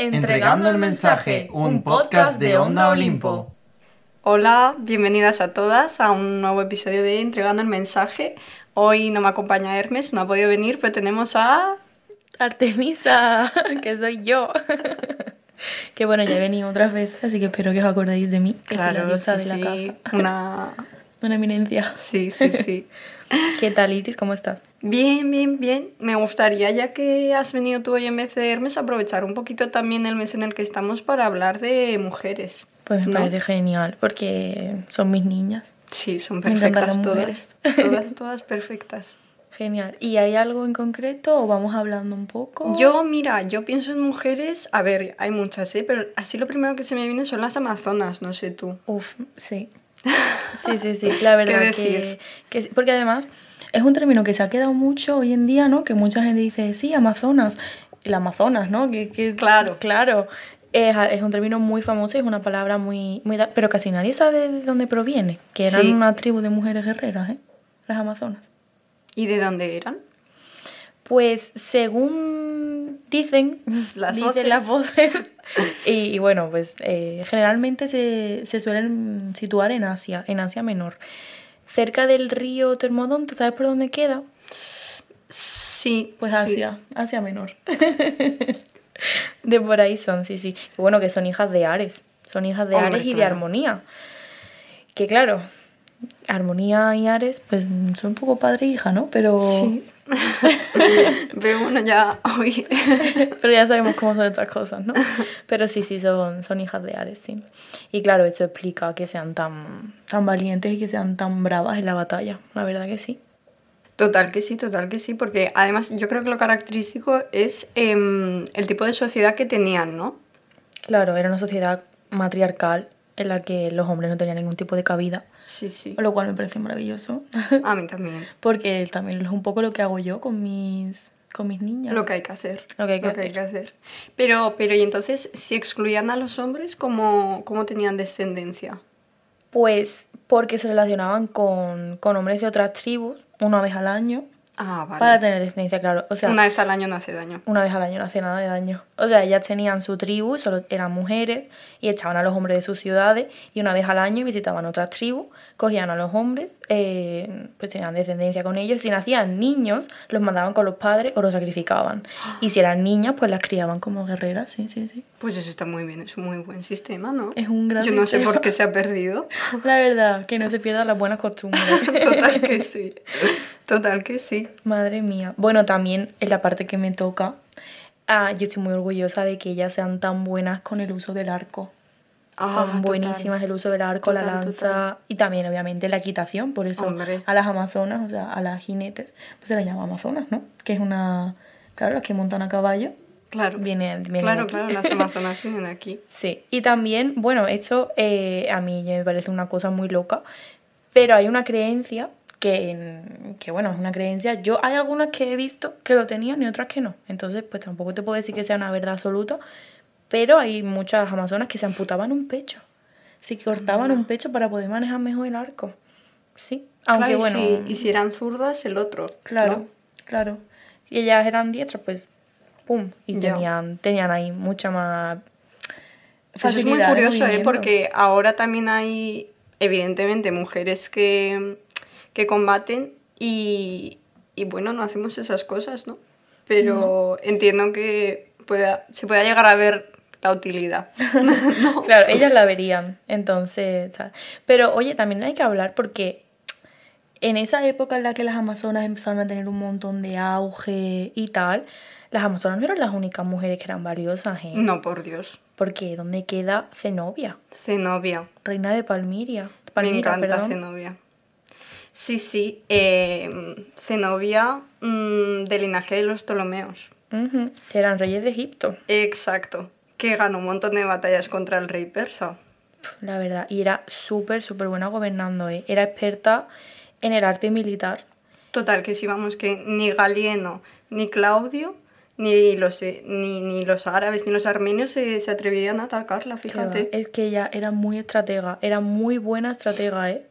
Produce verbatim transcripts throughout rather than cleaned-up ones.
Entregando el mensaje, un podcast de Onda Olimpo. Hola, bienvenidas a todas a un nuevo episodio de Entregando el mensaje. Hoy no me acompaña Hermes, no ha podido venir, pero tenemos a... Artemisa, que soy yo. Que bueno, ya he venido otras veces, así que espero que os acordéis de mí, que soy la diosa sí, de la sí, casa. una... Una eminencia. Sí, sí, sí. ¿Qué tal, Iris? ¿Cómo estás? Bien, bien, bien. Me gustaría, ya que has venido tú hoy en vez de Hermes, aprovechar un poquito también el mes en el que estamos para hablar de mujeres. Pues me ¿no? parece genial, porque son mis niñas. Sí, son Me encantan perfectas las todas. mujeres. Todas, todas perfectas. Genial. ¿Y hay algo en concreto o vamos hablando un poco? Yo, mira, yo pienso en mujeres, a ver, hay muchas, ¿eh? Pero así lo primero que se me viene son las amazonas, no sé tú. Uf, sí. Sí, sí, sí, la verdad ¿Qué que, decir? que sí, porque además es un término que se ha quedado mucho hoy en día, ¿no? Que mucha gente dice, sí, Amazonas, el Amazonas, ¿no? Que, que Claro. Claro, es, es un término muy famoso y es una palabra muy, muy... da- Pero casi nadie sabe de dónde proviene, que eran Sí. una tribu de mujeres guerreras, ¿eh? Las Amazonas. ¿Y de dónde eran? Pues según dicen, Las dicen voces. las voces, y, y bueno, pues eh, generalmente se, se suelen situar en Asia, en Asia Menor. Cerca del río Termodonto, ¿sabes por dónde queda? Sí, Pues sí. Asia, Asia Menor. De por ahí son, sí, sí. Y bueno, que son hijas de Ares, son hijas de Hombre, Ares y de claro. Armonía. Que claro, Armonía y Ares, pues son un poco padre e hija, ¿no? Pero... Sí. Pero bueno, ya hoy... Pero ya sabemos cómo son estas cosas, ¿no? Pero sí, sí, son, son hijas de Ares, sí. Y claro, eso explica que sean tan, tan valientes y que sean tan bravas en la batalla. La verdad que sí. Total que sí, total que sí, porque además yo creo que lo característico es em, el tipo de sociedad que tenían, ¿no? Claro, era una sociedad matriarcal en la que los hombres no tenían ningún tipo de cabida. Sí, sí. Lo cual me parece maravilloso. A mí también. Porque también es un poco lo que hago yo con mis, con mis niñas. Lo que hay que hacer. Lo que hay que Lo que hay hacer. que hacer. Pero, pero y entonces, si excluían a los hombres, ¿cómo, cómo tenían descendencia? Pues porque se relacionaban con, con hombres de otras tribus una vez al año. Ah, vale. Para tener descendencia, claro. O sea, Una vez al año no hace daño. una vez al año no hacía nada de daño. O sea, ellas tenían su tribu y solo eran mujeres y echaban a los hombres de sus ciudades y una vez al año visitaban otras tribus, cogían a los hombres, eh, pues tenían descendencia con ellos. Si nacían niños, los mandaban con los padres o los sacrificaban. Y si eran niñas, pues las criaban como guerreras, sí, sí, sí. Pues eso está muy bien, es un muy buen sistema, ¿no? Es un gran Yo no sé sistema. por qué se ha perdido. La verdad, que no se pierdan las buenas costumbres. Total que sí. Total que sí. Madre mía. Bueno, también en la parte que me toca, ah, yo estoy muy orgullosa de que ellas sean tan buenas con el uso del arco. Ah, Son total. buenísimas el uso del arco, la Total, lanza total. y también obviamente la equitación. Por eso Hombre. a las amazonas, o sea, a las jinetes, pues se las llama amazonas, ¿no? Que es una... Claro, las que montan a caballo. Claro. Viene, viene claro, de aquí. claro, las amazonas vienen aquí. Sí, y también, bueno, esto eh, a mí ya me parece una cosa muy loca, pero hay una creencia que, que, bueno, es una creencia. Yo hay algunas que he visto que lo tenían y otras que no. Entonces, pues tampoco te puedo decir que sea una verdad absoluta, pero hay muchas amazonas que se amputaban un pecho. Sí, que cortaban un pecho para poder manejar mejor el arco. Sí, aunque Claro, y bueno... si, y si eran zurdas, el otro. Claro, ¿no? claro. Y ellas eran diestras, pues, pum, y Ya. tenían, tenían ahí mucha más Eso es muy facilidad de curioso, ¿eh? movimiento. Porque ahora también hay, evidentemente, mujeres que, que combaten y, y, bueno, no hacemos esas cosas, ¿no? Pero entiendo que pueda, se pueda llegar a ver la utilidad. ¿no? Claro, ellas la verían, entonces, tal. Pero oye, también hay que hablar porque en esa época en la que las amazonas empezaron a tener un montón de auge y tal, las amazonas no eran las únicas mujeres que eran valiosas, ¿eh? No, por Dios. Porque ¿dónde queda Zenobia? Zenobia. Reina de Palmiria. Me Palmira, encanta perdón. Zenobia. Sí, sí. Eh, Zenobia mmm, del linaje de los Ptolomeos. Uh-huh. Que eran reyes de Egipto. Exacto. Que ganó un montón de batallas contra el rey persa. La verdad, y era súper, súper buena gobernando, ¿eh? Era experta en el arte militar. Total, que sí, vamos, que ni Galieno, ni Claudio, ni los, eh, ni, ni los árabes, ni los armenios se, se atrevían a atacarla, Que va, fíjate. es que ella era muy estratega, era muy buena estratega, ¿eh?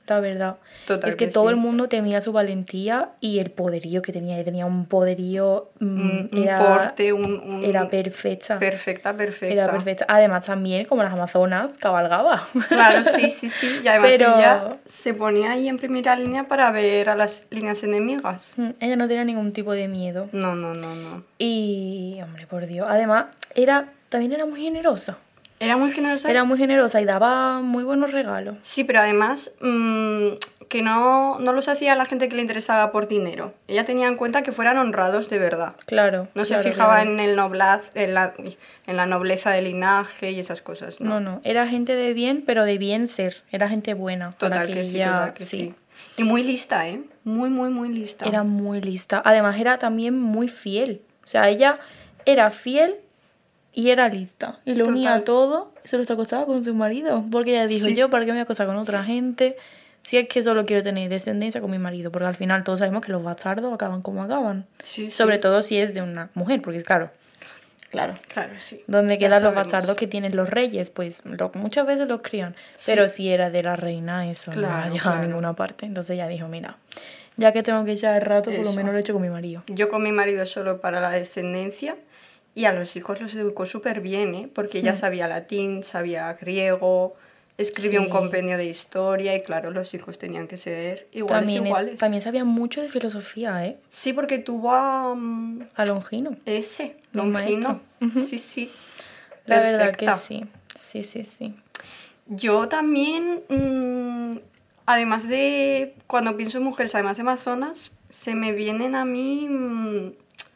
la verdad. Total es que, que todo sí. el mundo temía su valentía y el poderío que tenía. Ella tenía un poderío... mm, Un, un era, porte, un, un- era perfecta. Perfecta, perfecta. Era perfecta. Además, también, como las amazonas, cabalgaba. Claro, sí, sí, sí. Y además Pero- ella se ponía ahí en primera línea para ver a las líneas enemigas. Mm, Ella no tenía ningún tipo de miedo. No, no, no, no. Y, hombre, por Dios. Además, era también era muy generosa. Era muy generosa. Era muy generosa y daba muy buenos regalos. Sí, pero además mm, que no, no los hacía a la gente que le interesaba por dinero. Ella tenía en cuenta que fueran honrados de verdad. Claro. No claro, se fijaba claro. en el noblaz, en la, uy, en la nobleza del linaje y esas cosas, ¿no? No, no. Era gente de bien, pero de bien ser. Era gente buena. para Total que, sí, ella- total que sí. Y muy lista, ¿eh? Muy, muy, muy lista. Era muy lista. Además, era también muy fiel. O sea, ella era fiel y era lista. Y lo unía Total. todo. Y se los acostaba con su marido. Porque ella dijo, Sí. yo, ¿para qué me voy a acostar con otra gente? Si es que solo quiero tener descendencia con mi marido. Porque al final todos sabemos que los bastardos acaban como acaban. Sí, sí. Sobre todo si es de una mujer. Porque, claro, claro. Claro, sí. ¿Dónde Ya quedan los sabemos. bastardos que tienen los reyes? Pues lo- muchas veces los crían. Sí. Pero si era de la reina, eso no Claro, ha llegado claro. a ninguna parte. Entonces ella dijo, mira, ya que tengo que echar el rato, por lo Eso. menos lo he hecho con mi marido. Yo con mi marido solo para la descendencia y a los hijos los educó súper bien, ¿eh? Porque ella Mm. sabía latín, sabía griego, escribió un Sí. compendio de historia y claro, los hijos tenían que ser iguales, También, iguales. también sabía mucho de filosofía, ¿eh? Sí, porque tuvo a mm, A Longino. ese, Un Longino. maestro. Sí, sí. La verdad que Perfecta. sí. Sí, sí, sí. Yo también, mm, además de, cuando pienso en mujeres, además de amazonas, se me vienen a mí mm,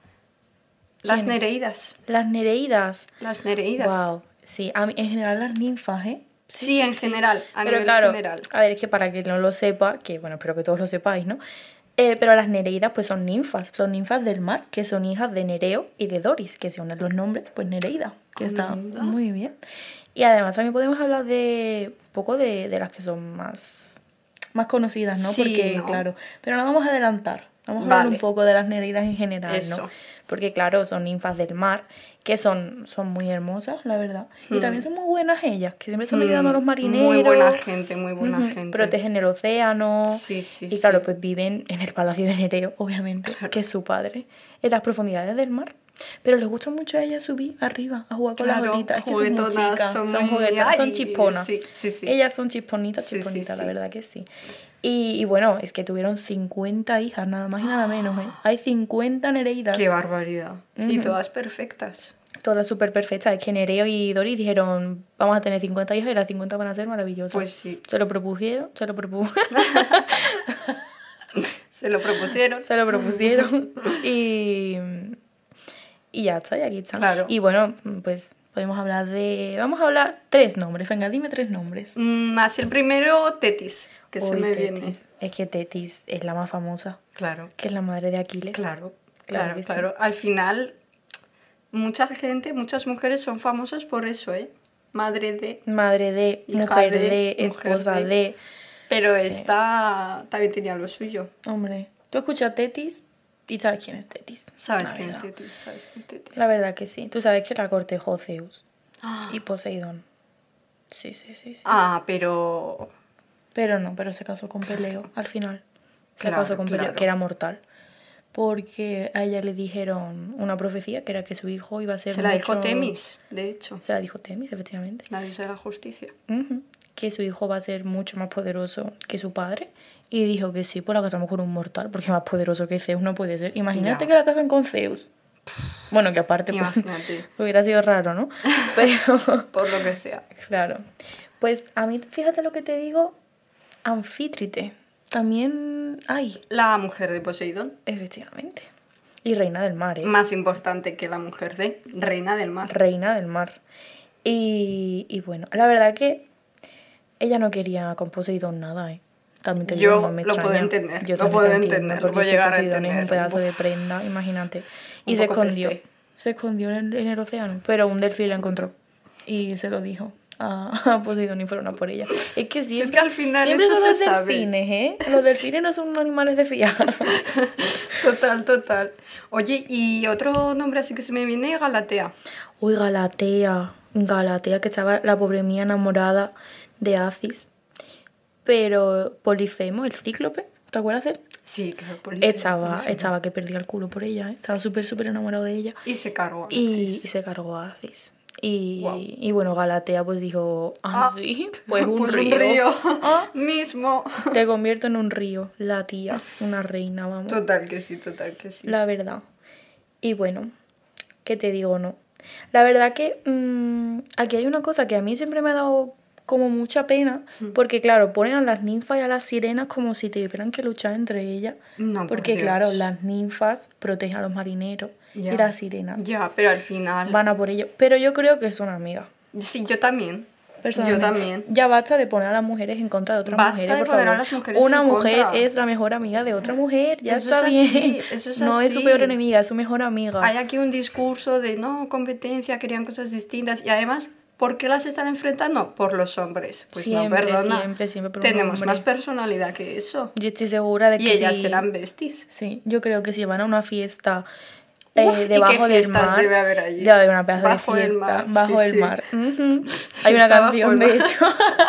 las ¿Quiénes? nereidas. Las nereidas. Las nereidas. Wow. Sí, a mí, en general las ninfas, ¿eh? Sí, en general, a Pero nivel claro, general. a ver, es que para que no lo sepa, que bueno, espero que todos lo sepáis, ¿no? Eh, pero las nereidas pues son ninfas, son ninfas del mar, que son hijas de Nereo y de Doris, que se unen los nombres, pues Nereida, que está Anda. muy bien. Y además también podemos hablar de un poco de, de las que son más, más conocidas, ¿no? Sí, Porque, ¿no? claro, pero no vamos a adelantar, vamos a hablar Vale. un poco de las nereidas en general, Eso. ¿no? Porque claro, son ninfas del mar, que son, son muy hermosas, la verdad. Y Hmm. también son muy buenas ellas, que siempre están Mm, ayudando a los marineros. Muy buena gente, muy buena Ujú, gente. Protegen el océano. Sí, sí, y claro, sí. pues viven en el palacio de Nereo, obviamente, Claro. que es su padre, en las profundidades del mar. Pero les gusta mucho a ellas subir arriba, a jugar con Claro, las olitas. Es que son muy juguetonas, chicas, son son, muy- juguetonas, son ay, chisponas. sí, sí, sí. Ellas son chisponitas, Sí, sí, chisponitas, la sí. verdad que sí. Y, y bueno, es que tuvieron cincuenta hijas, nada más y nada menos, ¿eh? Hay cincuenta nereidas. Qué barbaridad. Y Ujú. todas perfectas. Todas súper perfectas. Es que Nereo y Doris dijeron, vamos a tener cincuenta hijas y las cincuenta van a ser maravillosas. Pues sí. Se lo propusieron, se lo propusieron. Se lo propusieron. se lo propusieron. y, y ya está, y aquí están. Claro. Y bueno, pues podemos hablar de... Vamos a hablar tres nombres. Venga, dime tres nombres. Mm, así el primero, Tetis, que se Uy, me Tetis. viene. Es que Tetis es la más famosa, Claro, que es la madre de Aquiles. claro, Claro claro, que sí. claro. Al final, mucha gente, muchas mujeres son famosas por eso, ¿eh? Madre de... Madre de, Hija mujer de, de, mujer esposa de. de... Pero Sí. esta también tenía lo suyo. Hombre, tú escuchas Tetis y sabes quién es Tetis. ¿Sabes La quién es verdad. Tetis? ¿Sabes quién es Tetis? La verdad que sí. Tú sabes que la cortejó Zeus Ah, y Poseidón. Sí, sí, sí, sí. Ah, pero... Pero no, pero se casó con Peleo al final. Se Claro, casó con Peleo, claro. que era mortal. Porque a ella le dijeron una profecía que era que su hijo iba a ser Se la dijo mucho- Temis, de hecho, Se la dijo Temis, efectivamente. la diosa de la justicia. Ujú. Que su hijo va a ser mucho más poderoso que su padre. Y dijo que sí, pues la casamos con un mortal, porque más poderoso que Zeus no puede ser. Imagínate Ya. que la casan con Zeus. Bueno, que aparte pues, Imagínate, hubiera sido raro, ¿no? Pero, por lo que sea. claro. Pues a mí, fíjate lo que te digo, Anfítrite. También hay, La mujer de Poseidón, efectivamente. Y reina del mar, ¿eh? más importante que la mujer de Reina del Mar. Reina del mar. Y, y bueno, la verdad que ella no quería con Poseidón nada, ¿eh? También te digo, Yo no me lo puedo extraña. entender, Yo lo también puedo te entiendo, entender, lo porque puedo es que llegar a Poseidón es un entender. pedazo de Uf. prenda, imagínate. Y Un se poco escondió. peste. Se escondió en el, en el océano. Pero un delfín la encontró. Y se lo dijo a, a Poseidón y fueron a por ella. Es que Si siempre, es que al final siempre eso son se los sabe. delfines, ¿eh? Los delfines no son animales de fiar. Total, total. Oye, y otro nombre así que se me viene, Galatea. Uy, Galatea. Galatea, que estaba la pobre mía enamorada de Acis. pero Polifemo, el cíclope, ¿te acuerdas de él? Sí, claro, Polifemo, Estaba, Polifemo. estaba que perdía el culo por ella, ¿eh? Estaba súper, súper enamorado de ella. Y se cargó a Y, Narcis. y se cargó a Acis. Y, Guau. y bueno, Galatea pues dijo, ah, Ah, sí, pues un pues río. un río Ah, mismo. te convierto en un río, la tía, una reina, vamos. Total que sí, total que sí. La verdad. Y bueno, ¿qué te digo? No. La verdad que mmm, aquí hay una cosa que a mí siempre me ha dado como mucha pena, porque claro, ponen a las ninfas y a las sirenas como si tuvieran que luchar entre ellas. No, por Porque Dios. claro, las ninfas protegen a los marineros Ya. y las sirenas Ya, pero al final... van a por ellos. Pero yo creo que son amigas. Sí, yo también. Yo Personalmente. también. Ya basta de poner a las mujeres en contra de otras Basta mujeres, de por poner a favor. las mujeres Una en mujer contra. es la mejor amiga de otra mujer, ya Eso está es bien. así, eso es No es su así. peor enemiga, es su mejor amiga. Hay aquí un discurso de no, competencia, querían cosas distintas. Y además, ¿por qué las están enfrentando? Por los hombres. Pues Siempre, no, perdona. siempre, siempre por un Tenemos hombre. más personalidad que eso. Yo estoy segura de que Y ellas si- serán besties. Sí, yo creo que si van a una fiesta eh, Uf, ¿y qué debajo del fiestas mar, debe haber allí? debe haber una pedazo Bajo de el fiesta mar, bajo sí, el sí. mar. Ujú. Hay una Fiesta bajo canción, el de mar. hecho.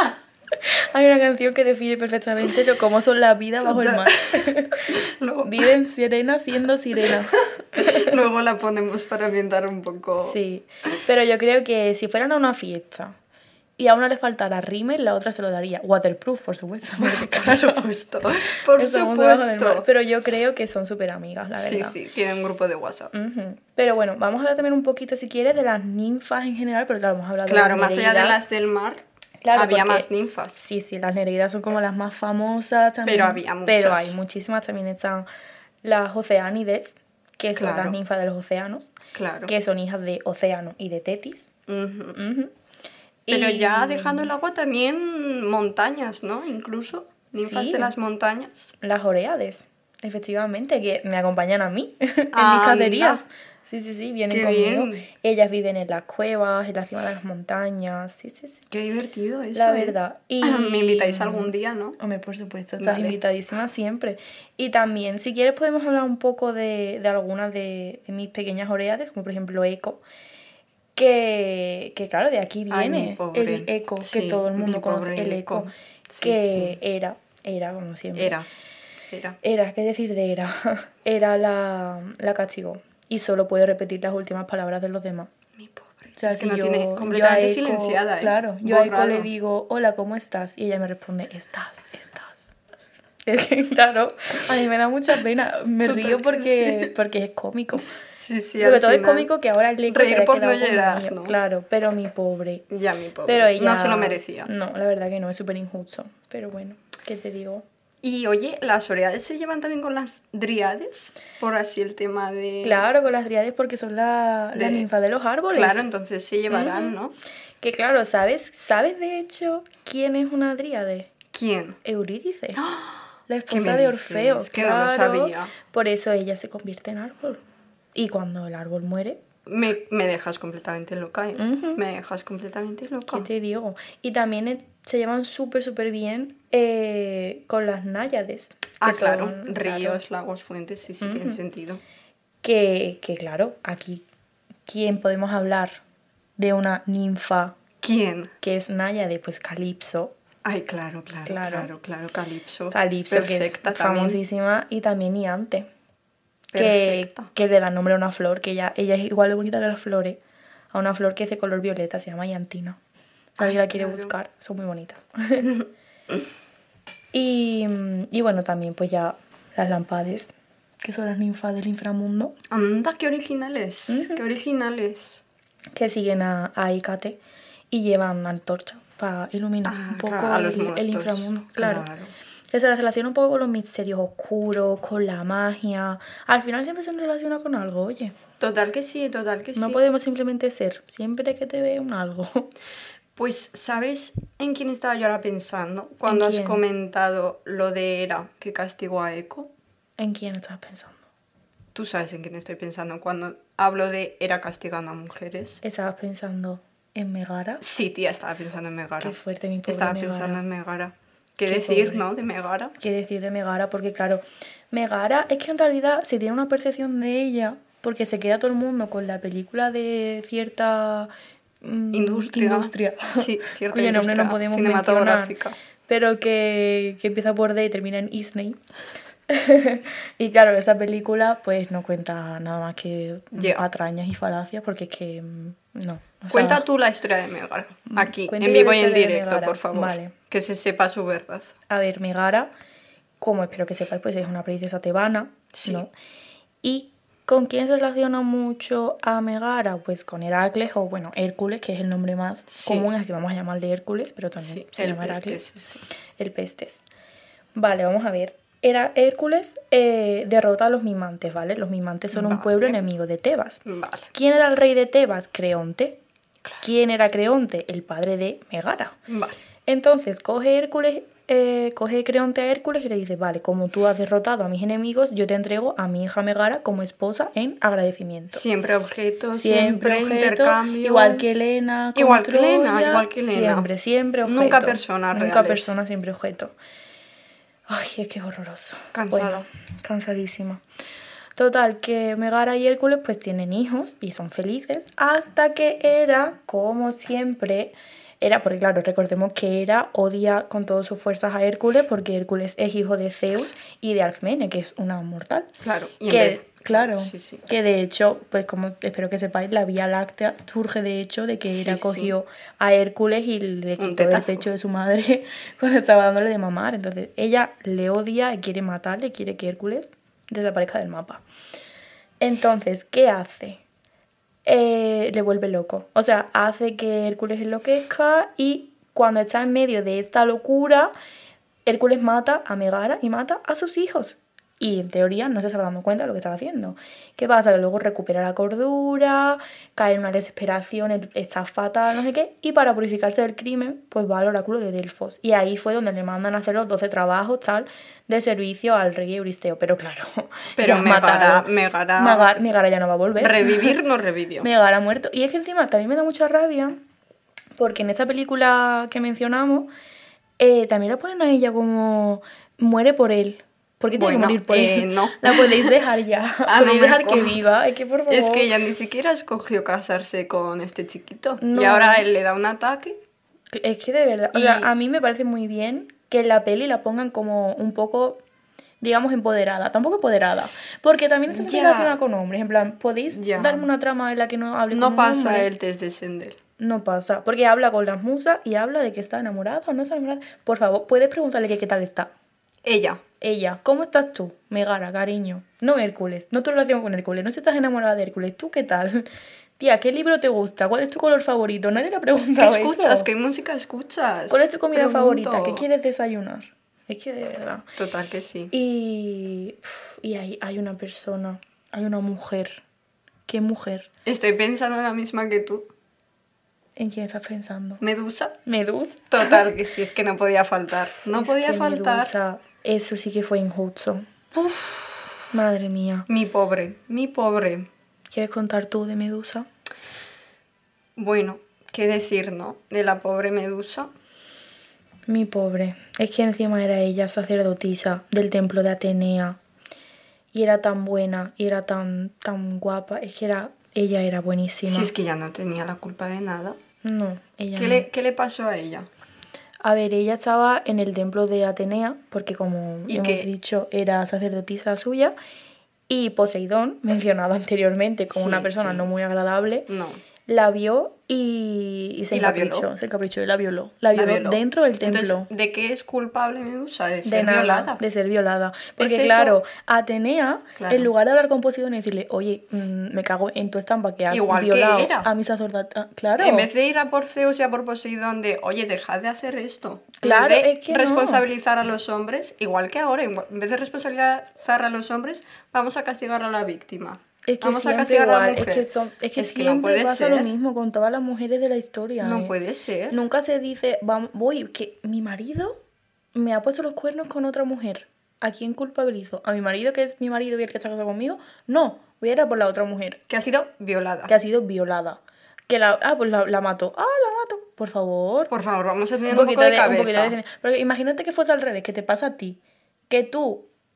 Hay una canción que define perfectamente lo cómo son las vidas bajo el Total. mar. Luego, Viven sirenas siendo sirenas. luego la ponemos para ambientar un poco. Sí, pero yo creo que si fueran a una fiesta y a una le faltara rímel, la otra se lo daría. Waterproof, por supuesto. porque, Por claro, supuesto. Por estamos debajo del mar. supuesto. Pero yo creo que son súper amigas, la Sí, verdad. sí, tienen un grupo de WhatsApp. Ujú. Pero bueno, vamos a hablar también un poquito, si quieres, de las ninfas en general, porque claro, hemos hablado de Claro, las más allá de nereidas. las del mar, Claro, había porque- más ninfas. Sí, sí, las nereidas son como las más famosas también. Pero había Pero muchas. hay muchísimas, también están las oceánides, que son Claro. las ninfas de los océanos, Claro. que son hijas de Océano y de Tetis. Ujú. Ujú. Pero Y- ya dejando el agua también montañas, ¿no? Incluso ninfas Sí. de las montañas. Las Oreades, efectivamente, que me acompañan a mí en mis Anda. cacerías. Sí, sí, sí, vienen Qué conmigo. bien. Ellas viven en las cuevas, en la cima de las montañas. Sí, sí, sí. Qué divertido eso. La ¿eh? verdad. Y... Me invitáis algún día, ¿no? Hombre, por supuesto, estás Vale. invitadísima siempre. Y también, si quieres, podemos hablar un poco de, de algunas de, de mis pequeñas oreades, como por ejemplo Eco. Que, que claro, de aquí Ay, mi viene pobre. el Eco, que Sí, todo el mi mundo conoce, pobre el Eco. Eco, Sí, que sí. era, era como siempre. Era. Era. Era, ¿qué decir de era? Era la, la castigó. Y solo puede repetir las últimas palabras de los demás. Mi pobre. O sea, es que si no yo, tiene yo completamente a Eco- silenciada, ¿eh? Claro, yo a Eco Borrado. le digo, hola, ¿cómo estás? Y ella me responde, estás, estás. Es que, claro, a mí me da mucha pena. Me Total río que porque, sí. porque es cómico. Sí, sí, Sobre al todo es final- cómico que ahora el Eco reír se haya por no quedado con llorar, ella. ¿no? Claro, pero mi pobre. Ya, mi pobre. Pero ella... No se lo merecía. No, la verdad que no, es súper injusto. Pero bueno, ¿qué te digo? Y oye, ¿las oreades se llevan también con las dríades? Por así el tema de... Claro, con las dríades porque son la, de- las ninfas de los árboles. Claro, entonces se llevarán, Ujú. ¿no? Que claro, ¿sabes? ¿Sabes de hecho quién es una dríade? ¿Quién? Eurídice. La ¿Qué esposa me de dices? Orfeo. Que no lo claro. sabía. Por eso ella se convierte en árbol. Y cuando el árbol muere, Me, me dejas completamente loca, ¿eh? Ujú. Me dejas completamente loca. ¿qué te digo? Y también es- se llevan súper, súper bien eh, con las náyades. que Ah, son, claro. claro, Ríos, lagos, fuentes, sí, sí, tiene Ujú. sentido. Que, que claro, aquí, ¿quién podemos hablar de una ninfa ¿Quién? que es náyade? Pues Calipso. Ay, claro, claro, Claro. claro, claro, Calipso. Calipso, que es Perfecta también. famosísima, y también Iante, que, Perfecta. que le da nombre a una flor, que ella, ella es igual de bonita que las flores, a una flor que es de color violeta, se llama Iantina. Si alguien Ay, la quiere claro. buscar, son muy bonitas. y, y bueno, también pues ya las lampades, que son las ninfas del inframundo, Anda, qué originales, Ujú. qué originales. que siguen a, a Hécate y llevan antorcha para iluminar Ah, un poco claro, a los el, el muertos, inframundo. Claro. claro. Que se relaciona un poco con los misterios oscuros, con la magia. Al final siempre se relaciona con algo, oye. Total que sí, total que No sí. podemos simplemente ser. Siempre que te vea un algo. Pues, ¿sabes en quién estaba yo ahora pensando? Cuando has quién? comentado lo de Hera que castigó a Eco. ¿En quién estás pensando? Tú sabes en quién estoy pensando cuando hablo de Hera castigando a mujeres. ¿Estabas pensando en Megara? Sí, tía, estaba pensando en Megara. Qué fuerte, mi pobre Estaba Megara. pensando en Megara. ¿Qué, Qué decir, pobre. no? De Megara. ¿Qué decir de Megara? Porque claro, Megara es que en realidad se tiene una percepción de ella porque se queda todo el mundo con la película de cierta mm, Industria. industria Sí, cierta cuyo nombre no industria podemos cinematográfica. mencionar, pero que, que empieza por D y termina en Isney. Y claro, esa película pues no cuenta nada más que Ya. patrañas y falacias, porque es que mm, no. O sea, Cuenta tú la historia de Megara, aquí, cuento en yo vivo la y en historia de directo, Megara. por favor. Vale. Que se sepa su verdad. A ver, Megara, como espero que sepáis, pues es una princesa tebana, Sí. ¿no? ¿Y con quién se relaciona mucho a Megara? Pues con Heracles, o bueno, Hércules, que es el nombre más Sí. común, es que vamos a llamarle Hércules, pero también Sí, se el llama Pestes, Heracles. sí, sí. El Pestes. Vale, vamos a ver. Era Hércules eh, derrota a los mimantes, ¿vale? Los mimantes son un Vale. pueblo enemigo de Tebas. Vale. ¿Quién era el rey de Tebas? Creonte. Claro. ¿Quién era Creonte? El padre de Megara. Vale. Entonces coge Hércules, eh, coge Creonte a Hércules y le dice, vale, como tú has derrotado a mis enemigos, yo te entrego a mi hija Megara como esposa en agradecimiento. Siempre objetos, Siempre, siempre, objeto, intercambio. igual que Elena, con Igual que Elena, Troya, igual que Elena. Siempre, siempre objeto. Nunca personas Nunca reales. persona, siempre objeto. Ay, es que es horroroso. Cansada. Bueno, cansadísima. Total, que Megara y Hércules pues tienen hijos y son felices, hasta que Hera, como siempre, Hera, porque claro, recordemos que Hera odia con todas sus fuerzas a Hércules, porque Hércules es hijo de Zeus y de Alcmene, que es una mortal. Claro, y en que, vez- claro, sí, sí. que de hecho, pues como espero que sepáis, la Vía Láctea surge de hecho de que Sí, Hera sí. cogió a Hércules y le Un quitó del tetazo. pecho de su madre cuando estaba dándole de mamar. Entonces ella le odia y quiere matarle, quiere que Hércules desaparezca del mapa. Entonces, ¿qué hace? Eh, le vuelve loco. O sea, hace que Hércules enloquezca y cuando está en medio de esta locura, Hércules mata a Megara y mata a sus hijos. Y en teoría no se estaba dando cuenta de lo que estaba haciendo. ¿Qué pasa? Que luego recupera la cordura, cae en una desesperación, él está fatal, no sé qué. Y para purificarse del crimen, pues va al oráculo de Delfos. Y ahí fue donde le mandan a hacer los doce trabajos, tal, de servicio al rey Euristeo. Pero claro, Pero ya han Megara- matado. Megara- Megar- Megara ya no va a volver. Revivir no revivió. Megara ha muerto. Y es que encima también me da mucha rabia, porque en esa película que mencionamos, eh, también la ponen a ella como muere por él. ¿Por qué tiene Bueno, que morir por eh, él? no. La podéis dejar ya. A podéis lo dejar mejor. que viva. Es que por favor. Es que ella ni siquiera escogió casarse con este chiquito. No. Y ahora él le da un ataque. Es que de verdad. O Y- sea, a mí me parece muy bien que en la peli la pongan como un poco, digamos, empoderada. Tampoco empoderada. Porque también está Ya. relacionada con hombres. En plan, ¿podéis Ya. darme una trama en la que no hable con No un pasa hombre? el test de Sendel. No pasa. Porque habla con las musas y habla de que está enamorada o no está enamorada. Por favor, puedes preguntarle que qué tal está. Ella. Ella, ¿cómo estás tú? Megara, cariño. No Hércules, no tu relación con Hércules, no si estás enamorada de Hércules. ¿Tú qué tal? Tía, ¿qué libro te gusta? ¿Cuál es tu color favorito? Nadie le ha ¿Qué preguntado escuchas? eso. ¿Qué música escuchas? ¿Cuál es tu comida Pregunto. favorita? ¿Qué quieres desayunar? Es que de verdad. Total que sí. Y, y hay, hay una persona, hay una mujer. ¿Qué mujer? Estoy pensando en la misma que tú. ¿En quién estás pensando? Medusa. Medusa. Total que sí, es que no podía faltar. No Es podía que faltar. Medusa, eso sí que fue injusto. Madre mía. Mi pobre, mi pobre. ¿Quieres contar tú de Medusa? Bueno, qué decir, ¿no? De la pobre Medusa. Mi pobre. Es que encima era ella sacerdotisa del templo de Atenea. Y era tan buena, y era tan, tan guapa. Es que era, ella era buenísima. Si es que ya no tenía la culpa de nada. No, ella ¿Qué, no. le, ¿Qué le pasó a ella? A ver, ella estaba en el templo de Atenea, porque como ¿Y hemos qué? dicho, era sacerdotisa suya. Y Poseidón, mencionado anteriormente como Sí, una persona sí. no muy agradable, No. la vio y, y se ¿Y la encaprichó. violó? Se encaprichó y la violó. La La violó, violó. dentro del templo. Entonces, ¿de qué es culpable Medusa? De De ser nada, violada. de ser violada. Porque eso? claro, Atenea, Claro. en lugar de hablar con Poseidón y decirle, oye, mm, me cago en tu estampa que has Igual que violado Hera. a mi sacerdota. Claro. En vez de ir a por Zeus y a por Poseidón de, oye, dejad de hacer esto. En Claro, vez de es que no. responsabilizar a los hombres, igual que ahora, igual- en vez de responsabilizar a los hombres, vamos a castigar a la víctima. Es que vamos a siempre castigar a la igual, es mujer. que, son, es que Es que no siempre puede pasa ser. lo mismo con todas las mujeres de la historia. No ¿eh? puede ser. Nunca se dice, vamos, voy, que mi marido me ha puesto los cuernos con otra mujer. ¿A quién culpabilizo? ¿A mi marido, que es mi marido y el que se ha casado conmigo? No, voy a ir a por la otra mujer, Que ha sido violada. que ha sido violada. Que la, ah, pues la, la mató. Ah, la mato. Por favor. Por favor, vamos a tener un un, poquito poco de, de, un cabeza. poquito de... Porque imagínate que fuese al revés, que te pasa a ti. Que tú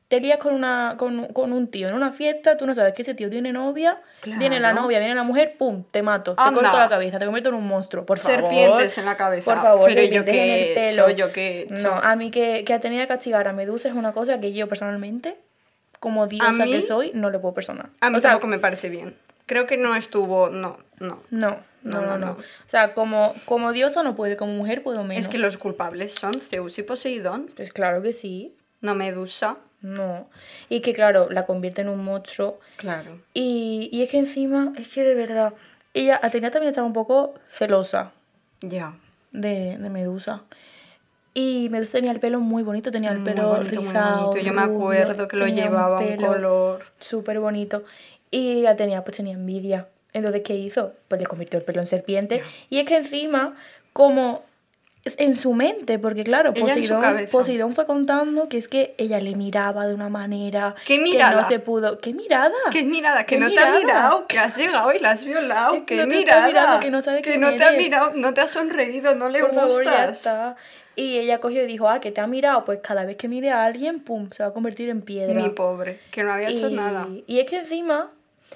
te lías con, una, con, con un tío en una fiesta, tú no sabes que ese tío tiene novia, Claro. viene la novia, viene la mujer, pum, te mato, te Anda. corto la cabeza, te convierto en un monstruo, por favor. Serpientes en la cabeza. Por favor, Pero yo serpientes qué en el he pelo. hecho, yo qué he hecho. No, a mí que, que Atenea de castigar a Medusa es una cosa que yo personalmente, como diosa mí- que soy, no le puedo perdonar. A mí o sea, tampoco me parece bien. Creo que no estuvo... No, no. no, no, no, No, no, no. no. O sea, como, como diosa no puede, como mujer puedo menos. Es que los culpables son Zeus y Poseidón, Pues claro que sí, no Medusa. no. Y que claro, la convierte en un monstruo. Claro. Y, y es que encima, es que de verdad, ella, Atenea también estaba un poco celosa Ya. de, de Medusa. Y Medusa tenía el pelo muy bonito, tenía el Muy pelo bonito, muy rizado, bonito. Yo me rubio, acuerdo que lo tenía llevaba un pelo color. súper bonito. Y Atenea pues tenía envidia. Entonces, ¿qué hizo? Pues le convirtió el pelo en serpiente. Y es que encima, como es en su mente, porque claro, Ella en su Poseidón, cabeza. Poseidón fue contando que es que ella le miraba de una manera ¿Qué que mirada? no se pudo. ¿Qué mirada? ¿Qué mirada? Que ¿Qué no te ha mirada? mirado, que has llegado y la has violado. Es que ¿Qué no te está mirada? mirando, que no sabe Que quién no te ha eres. mirado, no te ha sonreído, no le Por favor, ya gustas. está. Y ella cogió y dijo, ah, que te ha mirado, pues cada vez que mire a alguien, pum, se va a convertir en piedra. Mi pobre, que no había hecho y, nada. y es que encima,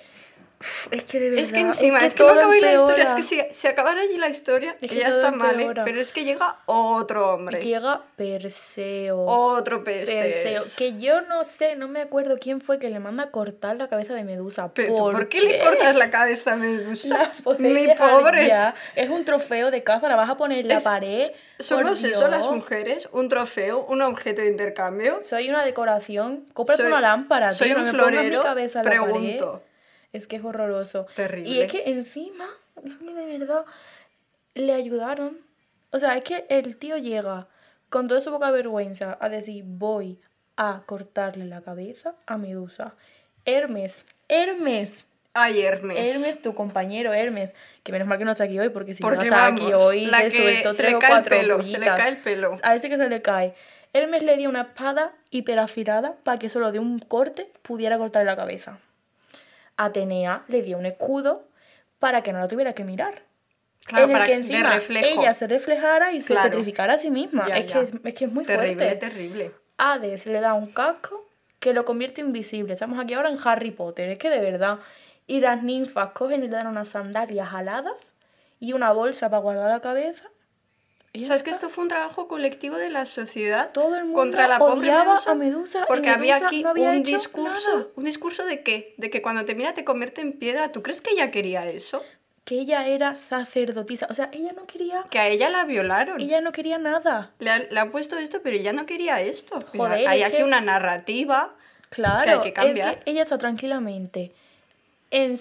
uf, es que de verdad, Es que encima, es que, todo no acaba ahí la historia, es empeora. que si, si acabara allí la historia, Es que que ya todo está mal, ¿eh? empeora. Pero es que llega otro hombre. Llega Perseo. Otro pestes. Perseo. Que yo no sé, no me acuerdo quién fue que le manda a cortar la cabeza de Medusa. Pero, ¿tú ¿Por, ¿por qué, le cortas la cabeza a Medusa? La podéis Mi dejar pobre. ya. Es un trofeo de caza, la vas a poner en la Es- pared. Somos por eso las Dios. mujeres, un trofeo, un objeto de intercambio. Soy una decoración. Cómprate Soy- una lámpara, soy tío. un No me pongas mi florero, cabeza en la pregunto. pared. Es que es horroroso. Terrible. Y es que encima, es que de verdad, le ayudaron. O sea, es que el tío llega con toda su poca vergüenza a decir, voy a cortarle la cabeza a Medusa. Hermes, Hermes. Ay, Hermes. Hermes, tu compañero Hermes, que menos mal que no está aquí hoy, porque si Porque no está aquí vamos, hoy, la le que suelto se tres le o cae el cuatro pelo, se le pullitas. cae el pelo. A ese que se le cae. Hermes le dio una espada hiperafilada para que solo de un corte pudiera cortarle la cabeza. Atenea le dio un escudo para que no la tuviera que mirar. Claro, en el para que de encima reflejo. ella se reflejara y se Claro. petrificara a sí misma. Ya, es, ya. Que, es que es muy Terrible, fuerte. terrible. Hades le da un casco que lo convierte invisible. Estamos aquí ahora en Harry Potter. Es que de verdad. Y las ninfas cogen y le dan unas sandalias aladas y una bolsa para guardar la cabeza. Y O ya sea, es que está. esto fue un trabajo colectivo de la sociedad Todo el mundo contra la pobre odiaba Medusa, a Medusa y porque había Medusa aquí no había un hecho discurso. nada. ¿Un discurso de qué? De que cuando te mira te convierte en piedra. ¿Tú crees que ella quería eso? Que ella era sacerdotisa. O sea, ella no quería. Que a ella la violaron. Ella no quería nada. Le, ha- le han puesto esto, pero ella no quería esto. Pero Joder, hay es aquí que- una narrativa. Claro, Que hay que cambiar. es que ella está tranquilamente en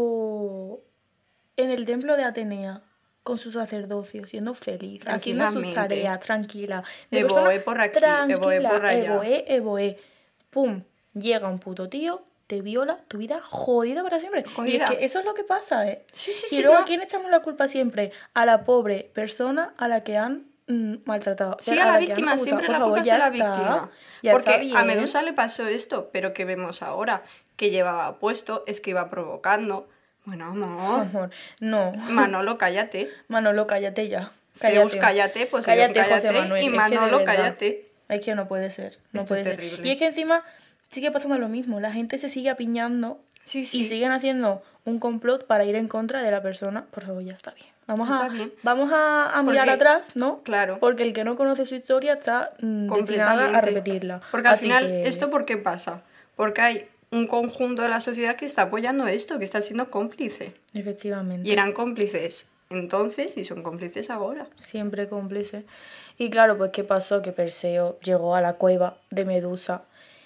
su en el templo de Atenea con su sacerdocio, siendo feliz, haciendo sus Tranquilamente. tareas, tranquila. De Evoe persona por aquí, tranquila, evoe por allá. evoe, evoe. Pum, llega un puto tío, te viola, tu vida jodida para siempre. Jodida. Y es que eso es lo que pasa, ¿eh? Sí, sí, y sí, luego no. ¿a quién echamos la culpa siempre? A la pobre persona a la que han mm, maltratado. Sí, a la que han víctima, abusado. siempre Por la favor, culpa es ya de la está, víctima. ya Porque está bien. a Medusa le pasó esto, pero que vemos ahora que llevaba puesto es que iba provocando. Bueno, amor. Amor, no. Manolo, cállate. Manolo, cállate ya. Zeus, cállate, Poseidón, cállate, cállate, José Manuel. y Es que de Manolo, verdad, cállate. Es que no puede ser, no Esto puede es ser. terrible. Y es que encima sigue pasando lo mismo. La gente se sigue apiñando Sí, sí. y siguen haciendo un complot para ir en contra de la persona. Por favor, ya está bien. Vamos Está a, bien. Vamos a, a mirar Porque- atrás, ¿no? claro. Porque el que no conoce su historia está mm, destinada a Completamente. repetirla. Porque al Así final, que- ¿esto por qué pasa? Porque hay un conjunto de la sociedad que está apoyando esto, que está siendo cómplice. Efectivamente. Y eran cómplices entonces y son cómplices ahora. Siempre cómplice. Y claro, pues ¿qué pasó? Que Perseo llegó a la cueva de Medusa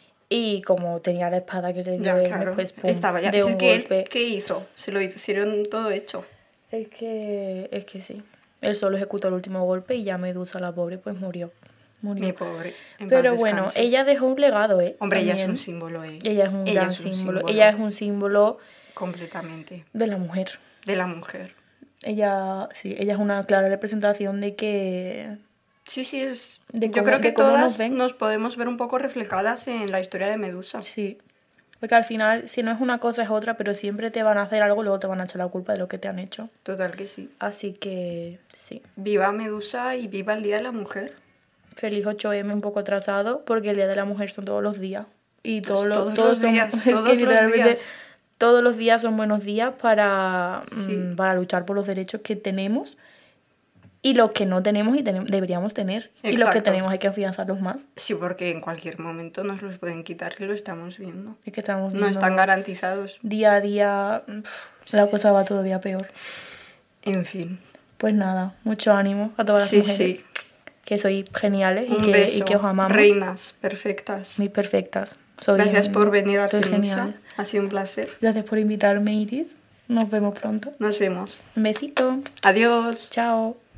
y como tenía la espada que le dio Ya, Hermes, claro. pues pum, Estaba ya. de Si un es que golpe. él, ¿qué hizo? Se lo hicieron todo hecho. Es que, es que sí. Él solo ejecutó el último golpe y ya Medusa, la pobre, pues murió. Murió. Mi pobre. en Pero paz bueno, descanse. ella dejó un legado, ¿eh? Hombre, ella es También. un símbolo, ¿eh? Ella es un Ella gran es un símbolo. símbolo. Ella es un símbolo Completamente. de la mujer. De la mujer. Ella, sí, ella es una clara representación de que... Sí, sí, es... De Yo cómo- creo de que cómo nos todas ven. nos podemos ver un poco reflejadas en la historia de Medusa. Sí. Porque al final, si no es una cosa, es otra, pero siempre te van a hacer algo y luego te van a echar la culpa de lo que te han hecho. Total que sí. Así que, sí. Viva Medusa y viva el Día de la Mujer. Feliz ocho eme un poco atrasado, porque el Día de la Mujer son todos los días. Y todo lo- Todos todos los son- días, es todos que los literalmente días. todos los días son buenos días para, Sí. mm, para luchar por los derechos que tenemos y los que no tenemos y tenem- deberíamos tener. Y los que Exacto. tenemos hay que afianzarlos más. Sí, porque en cualquier momento nos los pueden quitar y lo estamos viendo. Es que estamos No viendo están garantizados. día a día, mm, la Sí, cosa va todavía peor. En fin. Pues nada, mucho ánimo a todas las Sí, mujeres sí. que sois geniales y Un que, beso. y que os amamos. Reinas perfectas. Muy perfectas. Sois Gracias por venir a sois Artemisa. geniales. Ha sido un placer. Gracias por invitarme, Iris. Nos vemos pronto. Nos vemos. Un besito. Adiós. Chao.